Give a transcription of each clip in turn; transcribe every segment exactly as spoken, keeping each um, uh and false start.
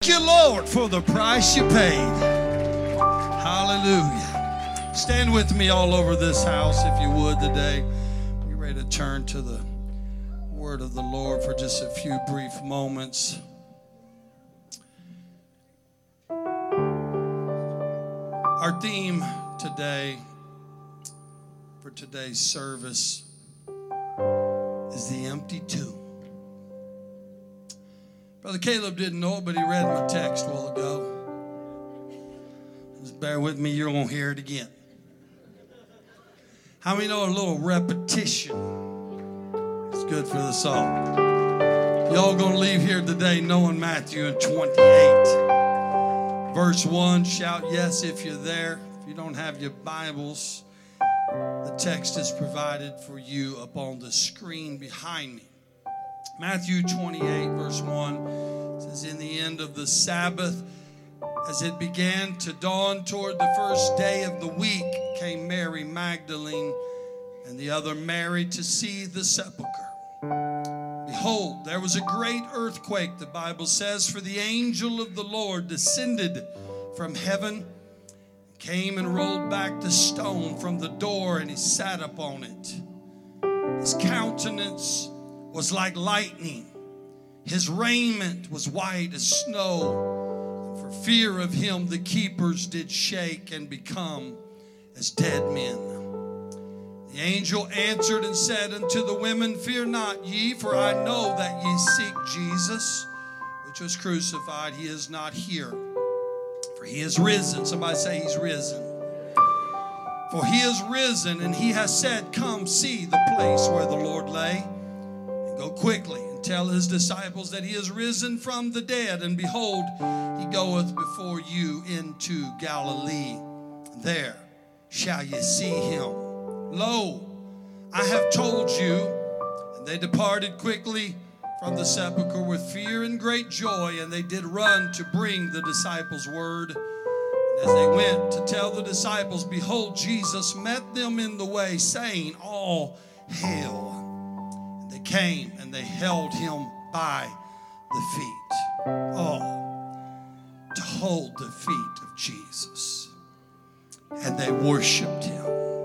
Thank you, Lord, for the price you paid. Hallelujah. Stand with me all over this house, if you would, today. We're ready to turn to the word of the Lord for just a few brief moments. Our theme today, for today's service, is the empty tomb. Brother Caleb didn't know it, but he read my text a while ago. Just bear with me, you're going to hear it again. How many know a little repetition is good for the soul? Y'all going to leave here today knowing Matthew twenty-eight. Verse one, shout yes if you're there. If you don't have your Bibles, the text is provided for you up on the screen behind me. Matthew twenty-eight, verse one says, in the end of the Sabbath, as it began to dawn toward the first day of the week, came Mary Magdalene and the other Mary to see the sepulchre. Behold, there was a great earthquake, the Bible says, for the angel of the Lord descended from heaven, came and rolled back the stone from the door, and he sat upon it. His countenance was like lightning. His raiment was white as snow. For fear of him, the keepers did shake and become as dead men. The angel answered and said unto the women, fear not ye, for I know that ye seek Jesus, which was crucified. He is not here, for he is risen. Somebody say he's risen. For he is risen, and he has said, come see the place where the Lord lay. Go quickly and tell his disciples that he is risen from the dead. And behold, he goeth before you into Galilee. There shall ye see him. Lo, I have told you. And they departed quickly from the sepulchre with fear and great joy. And they did run to bring the disciples word. And as they went to tell the disciples, behold, Jesus met them in the way, saying, all hail. They came and they held him by the feet. Oh, to hold the feet of Jesus. And they worshiped him.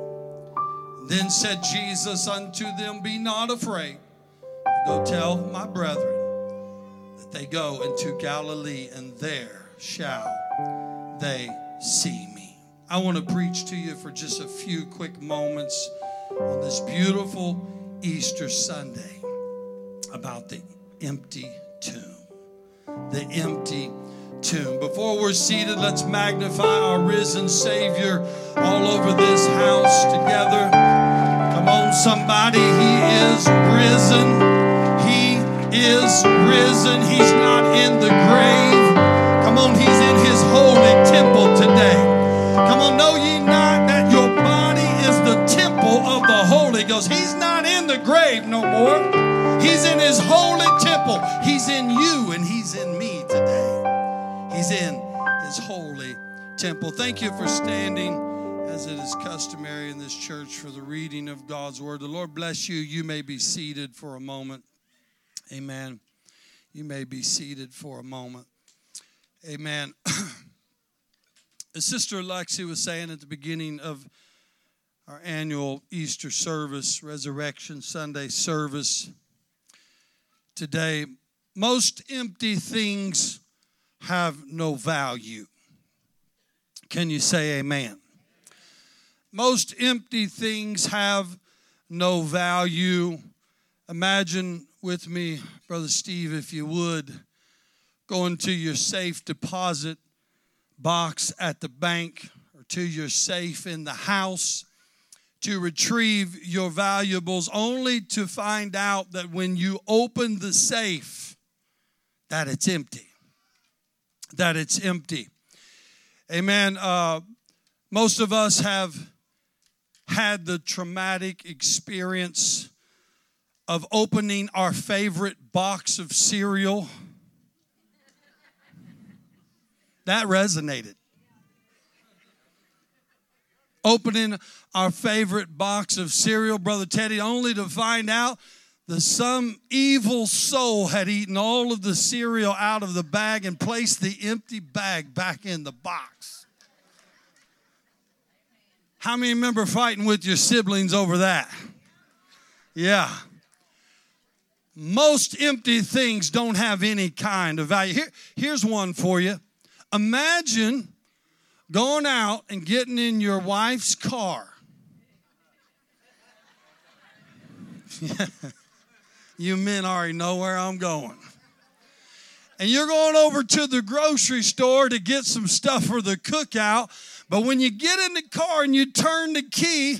Then said Jesus unto them, be not afraid. Go tell my brethren that they go into Galilee, and there shall they see me. I want to preach to you for just a few quick moments on this beautiful Easter Sunday about the empty tomb. The empty tomb. Before we're seated, let's magnify our risen Savior all over this house together. Come on, somebody. He is risen. He is risen. He's not in the grave. Come on, he's in his holy temple today. Come on, know ye not that your body is the temple of the Holy Ghost. He's not in the grave no more. He's in his holy temple. He's in you and he's in me today. He's in his holy temple. Thank you for standing, as it is customary in this church, for the reading of God's word. The Lord bless you. You may be seated for a moment. Amen. You may be seated for a moment. Amen. As Sister Alexi was saying at the beginning of our annual Easter service, Resurrection Sunday service today, most empty things have no value. Can you say amen? Most empty things have no value. Imagine with me, Brother Steve, if you would, going to your safe deposit box at the bank or to your safe in the house to retrieve your valuables, only to find out that when you open the safe, that it's empty. That it's empty. Amen. Uh, most of us have had the traumatic experience of opening our favorite box of cereal. That resonated. Opening our favorite box of cereal, Brother Teddy, only to find out that some evil soul had eaten all of the cereal out of the bag and placed the empty bag back in the box. How many remember fighting with your siblings over that? Yeah. Most empty things don't have any kind of value. Here, here's one for you. Imagine going out and getting in your wife's car. You men already know where I'm going. And you're going over to the grocery store to get some stuff for the cookout. But when you get in the car and you turn the key,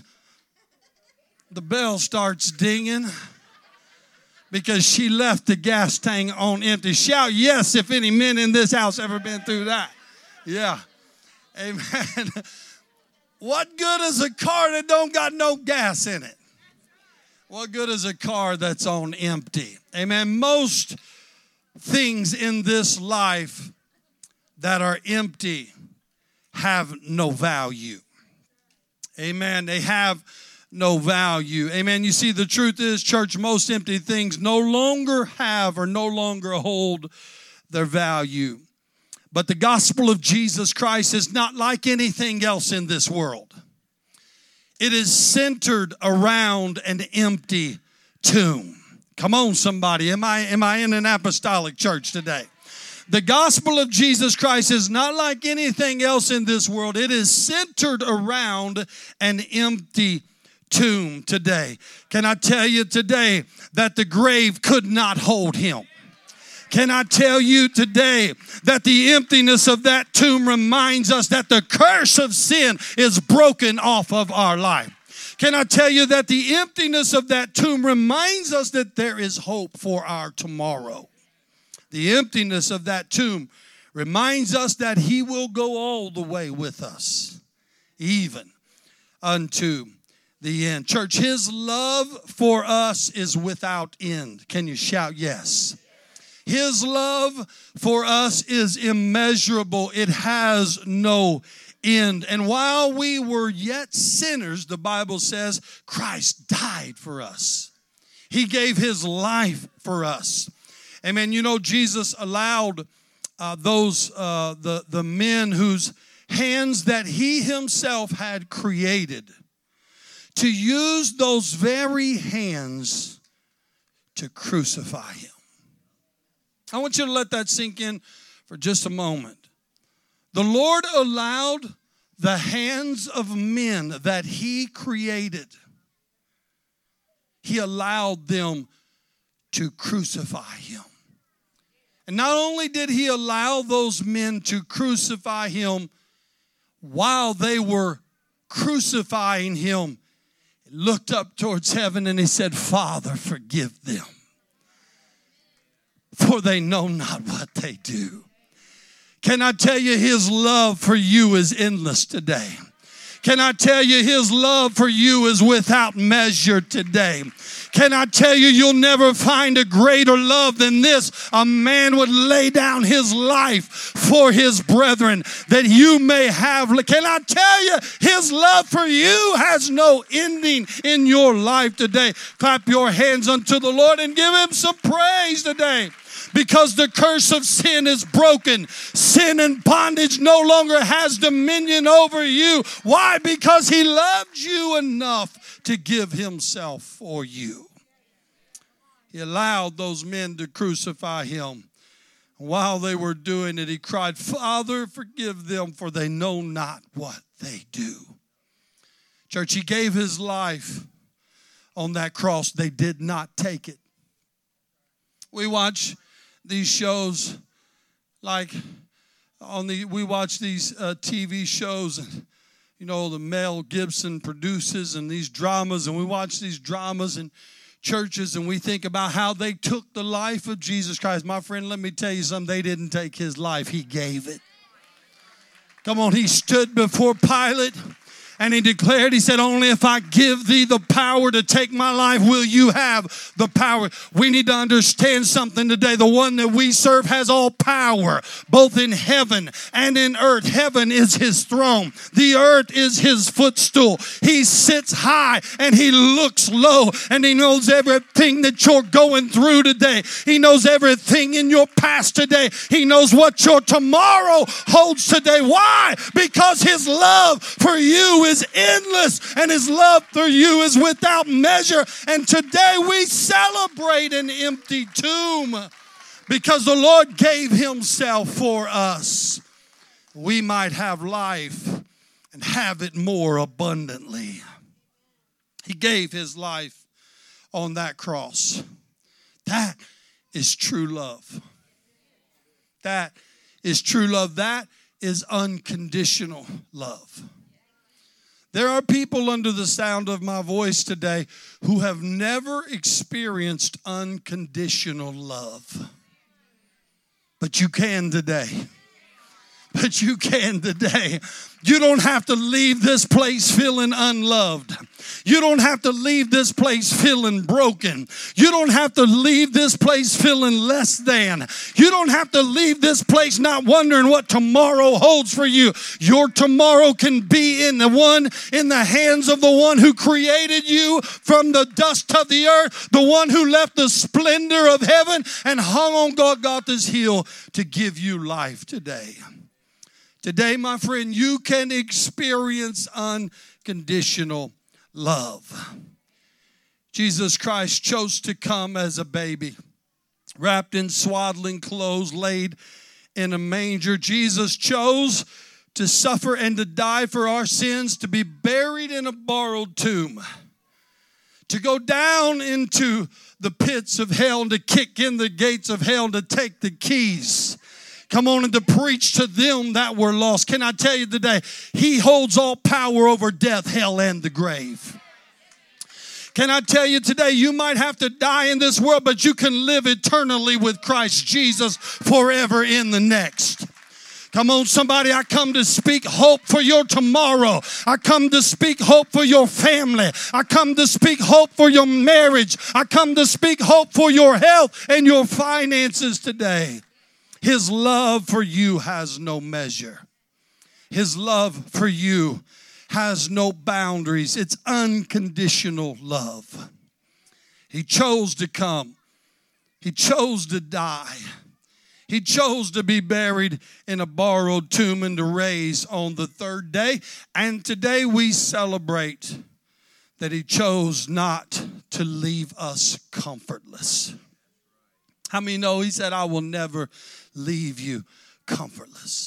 the bell starts dinging because she left the gas tank on empty. Shout yes if any men in this house ever been through that. Yeah. Amen. What good is a car that don't got no gas in it? What good is a car that's on empty? Amen. Most things in this life that are empty have no value. Amen. They have no value. Amen. You see, the truth is, church, most empty things no longer have or no longer hold their value. But the gospel of Jesus Christ is not like anything else in this world. It is centered around an empty tomb. Come on, somebody. Am I, am I in an apostolic church today? The gospel of Jesus Christ is not like anything else in this world. It is centered around an empty tomb today. Can I tell you today that the grave could not hold him? Can I tell you today that the emptiness of that tomb reminds us that the curse of sin is broken off of our life? Can I tell you that the emptiness of that tomb reminds us that there is hope for our tomorrow? The emptiness of that tomb reminds us that he will go all the way with us, even unto the end. Church, his love for us is without end. Can you shout yes? His love for us is immeasurable. It has no end. And while we were yet sinners, the Bible says, Christ died for us. He gave his life for us. Amen. You know, Jesus allowed uh, those, uh, the, the men whose hands that he himself had created to use those very hands to crucify him. I want you to let that sink in for just a moment. The Lord allowed the hands of men that he created, he allowed them to crucify him. And not only did he allow those men to crucify him, while they were crucifying him, he looked up towards heaven and he said, Father, forgive them, for they know not what they do. Can I tell you, his love for you is endless today? Can I tell you, his love for you is without measure today? Can I tell you, you'll never find a greater love than this. A man would lay down his life for his brethren that you may have. Can I tell you, his love for you has no ending in your life today. Clap your hands unto the Lord and give him some praise today. Because the curse of sin is broken. Sin and bondage no longer has dominion over you. Why? Because he loved you enough to give himself for you. He allowed those men to crucify him. While they were doing it, he cried, Father, forgive them, for they know not what they do. Church, he gave his life on that cross. They did not take it. We watch these shows, like on the, we watch these uh, T V shows, and you know, the Mel Gibson produces and these dramas, and we watch these dramas in churches, and we think about how they took the life of Jesus Christ. My friend, let me tell you something. They didn't take his life. He gave it. Come on, he stood before Pilate, And he declared, he said, only if I give thee the power to take my life will you have the power. We need to understand something today. The one that we serve has all power, both in heaven and in earth. Heaven is his throne. The earth is his footstool. He sits high and he looks low, and he knows everything that you're going through today. He knows everything in your past today. He knows what your tomorrow holds today. Why? Because his love for you is endless, and his love for you is without measure. And today we celebrate an empty tomb because the Lord gave himself for us. We might have life and have it more abundantly. He gave his life on that cross. That is true love. That is true love. That is unconditional love. There are people under the sound of my voice today who have never experienced unconditional love. But you can today. But you can today. You don't have to leave this place feeling unloved. You don't have to leave this place feeling broken. You don't have to leave this place feeling less than. You don't have to leave this place not wondering what tomorrow holds for you. Your tomorrow can be in the one, in the hands of the one who created you from the dust of the earth, the one who left the splendor of heaven and hung on Golgotha's hill to give you life today. Today, my friend, you can experience unconditional love. Jesus Christ chose to come as a baby, wrapped in swaddling clothes, laid in a manger. Jesus chose to suffer and to die for our sins, to be buried in a borrowed tomb, to go down into the pits of hell, and to kick in the gates of hell, to take the keys. Come on, and to preach to them that were lost. Can I tell you today, he holds all power over death, hell, and the grave. Can I tell you today, you might have to die in this world, but you can live eternally with Christ Jesus forever in the next. Come on, somebody, I come to speak hope for your tomorrow. I come to speak hope for your family. I come to speak hope for your marriage. I come to speak hope for your health and your finances today. His love for you has no measure. His love for you has no boundaries. It's unconditional love. He chose to come. He chose to die. He chose to be buried in a borrowed tomb and to raise on the third day. And today we celebrate that he chose not to leave us comfortless. How many know he said, I will never leave you comfortless?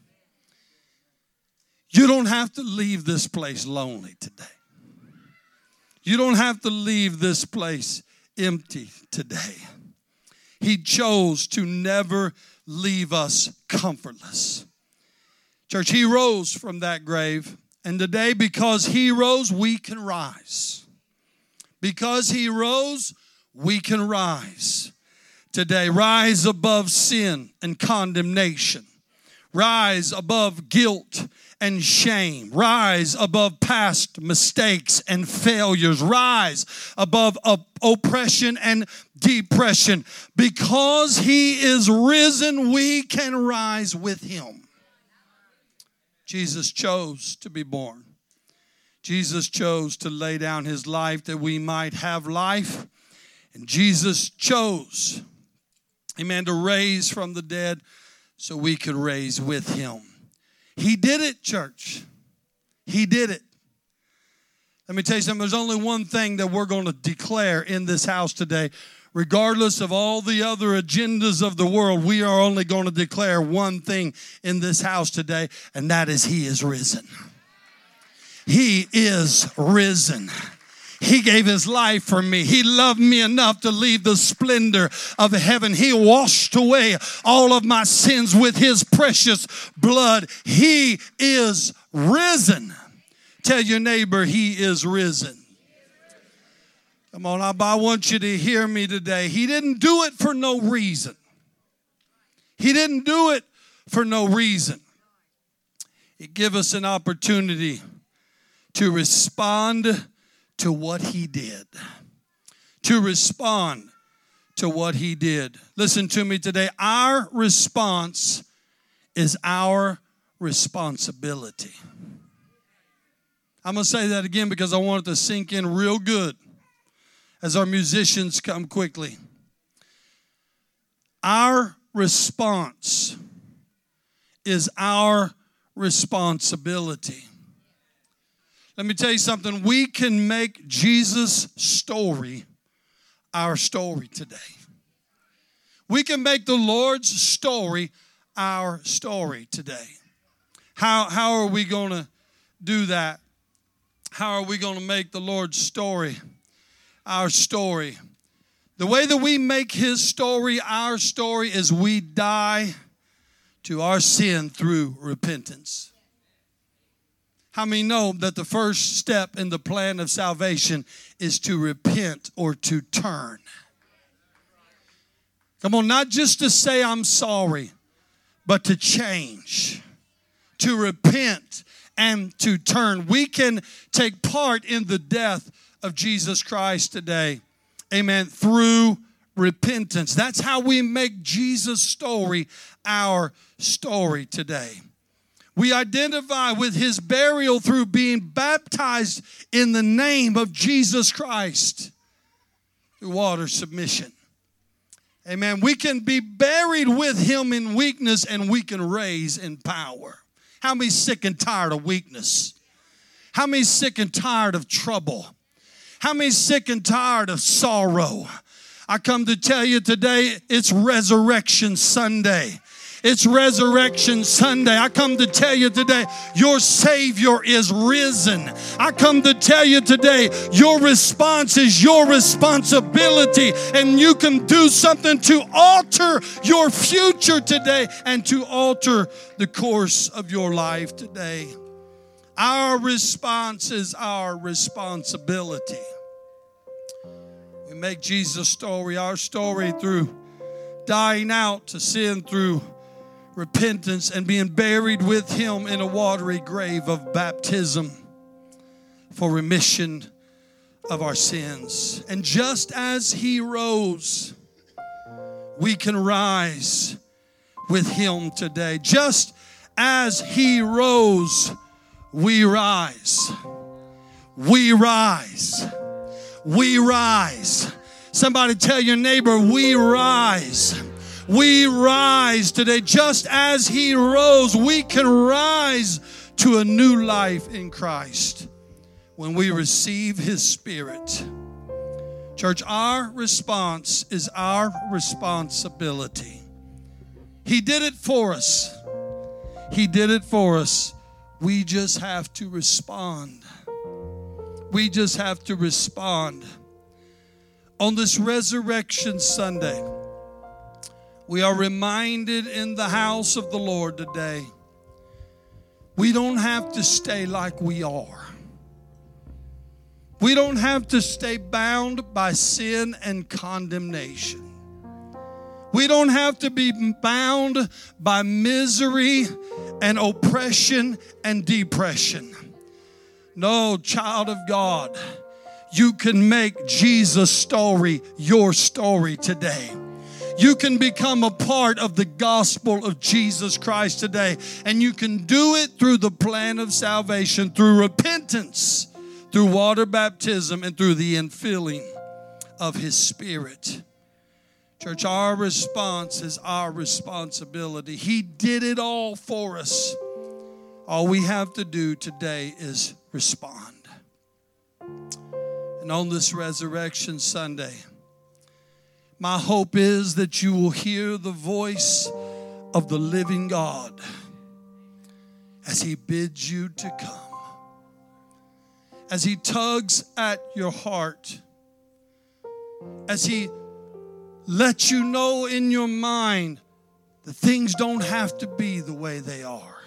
You don't have to leave this place lonely today. You don't have to leave this place empty today. He chose to never leave us comfortless. Church, he rose from that grave. And today, because he rose, we can rise. Because he rose, we can rise. Today, rise above sin and condemnation. Rise above guilt and shame. Rise above past mistakes and failures. Rise above op- oppression and depression. Because he is risen, we can rise with him. Jesus chose to be born. Jesus chose to lay down his life that we might have life. And Jesus chose, amen, to raise from the dead so we could raise with him. He did it, church. He did it. Let me tell you something. There's only one thing that we're going to declare in this house today. Regardless of all the other agendas of the world, we are only going to declare one thing in this house today, and that is he is risen. He is risen. He gave his life for me. He loved me enough to leave the splendor of heaven. He washed away all of my sins with his precious blood. He is risen. Tell your neighbor, he is risen. Come on, I want you to hear me today. He didn't do it for no reason. He didn't do it for no reason. He gave us an opportunity to respond to what he did. To respond to what he did. Listen to me today. Our response is our responsibility. I'm going to say that again because I want it to sink in real good as our musicians come quickly. Our response is our responsibility. Let me tell you something. We can make Jesus' story our story today. We can make the Lord's story our story today. How, how are we going to do that? How are we going to make the Lord's story our story? The way that we make his story our story is we die to our sin through repentance. How many know that the first step in the plan of salvation is to repent or to turn? Come on, not just to say I'm sorry, but to change, to repent and to turn. We can take part in the death of Jesus Christ today. Amen. Through repentance. That's how we make Jesus' story our story today. We identify with his burial through being baptized in the name of Jesus Christ through water submission. Amen. We can be buried with him in weakness and we can raise in power. How many sick and tired of weakness? How many sick and tired of trouble? How many sick and tired of sorrow? I come to tell you today, it's Resurrection Sunday. It's Resurrection Sunday. I come to tell you today, your Savior is risen. I come to tell you today, your response is your responsibility, and you can do something to alter your future today and to alter the course of your life today. Our response is our responsibility. We make Jesus' story our story through dying out to sin through repentance and being buried with him in a watery grave of baptism for remission of our sins. And just as he rose, we can rise with him today. Just as he rose, we rise. We rise. We rise. Somebody tell your neighbor, we rise. We rise today. Just as he rose, we can rise to a new life in Christ when we receive his Spirit. Church, our response is our responsibility. He did it for us. He did it for us. We just have to respond. We just have to respond. On this Resurrection Sunday, we are reminded in the house of the Lord today, we don't have to stay like we are. We don't have to stay bound by sin and condemnation. We don't have to be bound by misery and oppression and depression. No, child of God, you can make Jesus' story your story today. You can become a part of the gospel of Jesus Christ today. And you can do it through the plan of salvation, through repentance, through water baptism, and through the infilling of his Spirit. Church, our response is our responsibility. He did it all for us. All we have to do today is respond. And on this Resurrection Sunday, my hope is that you will hear the voice of the living God as he bids you to come, as he tugs at your heart, as he lets you know in your mind that things don't have to be the way they are.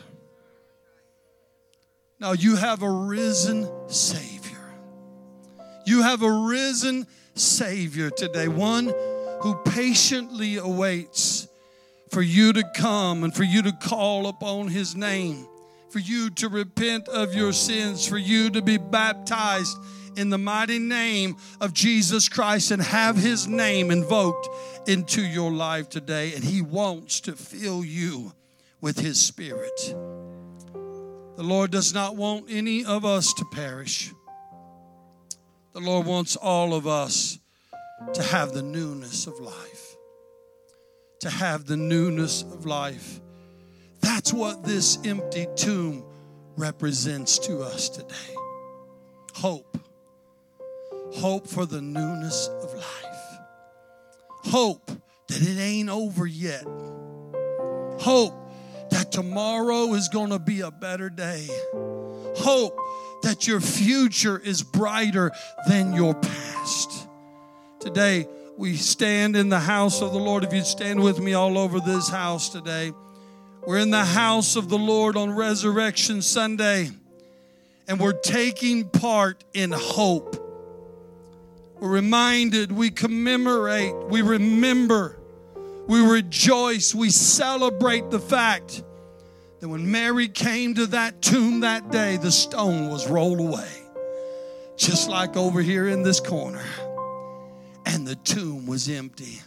Now, you have a risen Savior. You have a risen Savior today, one who patiently awaits for you to come and for you to call upon his name, for you to repent of your sins, for you to be baptized in the mighty name of Jesus Christ and have His name invoked into your life today. And He wants to fill you with His Spirit. The Lord does not want any of us to perish. The Lord wants all of us to have the newness of life. To have the newness of life. That's what this empty tomb represents to us today. Hope. Hope for the newness of life. Hope that it ain't over yet. Hope that tomorrow is going to be a better day. Hope that your future is brighter than your past. Today, we stand in the house of the Lord. If you'd stand with me all over this house today. We're in the house of the Lord on Resurrection Sunday, and we're taking part in hope. We're reminded, we commemorate, we remember, we rejoice, we celebrate the fact that when Mary came to that tomb that day, the stone was rolled away. Just like over here in this corner. And the tomb was empty.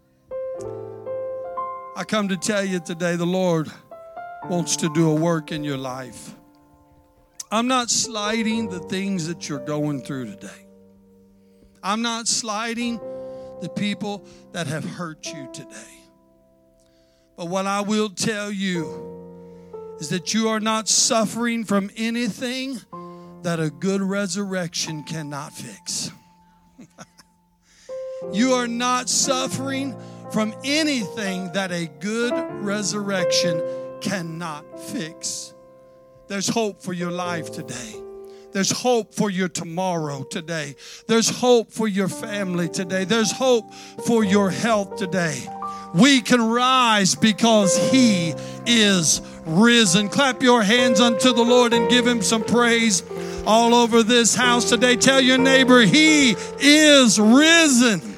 I come to tell you today, the Lord wants to do a work in your life. I'm not slighting the things that you're going through today. I'm not slighting the people that have hurt you today. But what I will tell you is that you are not suffering from anything that a good resurrection cannot fix. You are not suffering from anything that a good resurrection cannot fix. There's hope for your life today. There's hope for your tomorrow today. There's hope for your family today. There's hope for your health today. We can rise because He is risen. Clap your hands unto the Lord and give Him some praise all over this house today. Tell your neighbor, He is risen.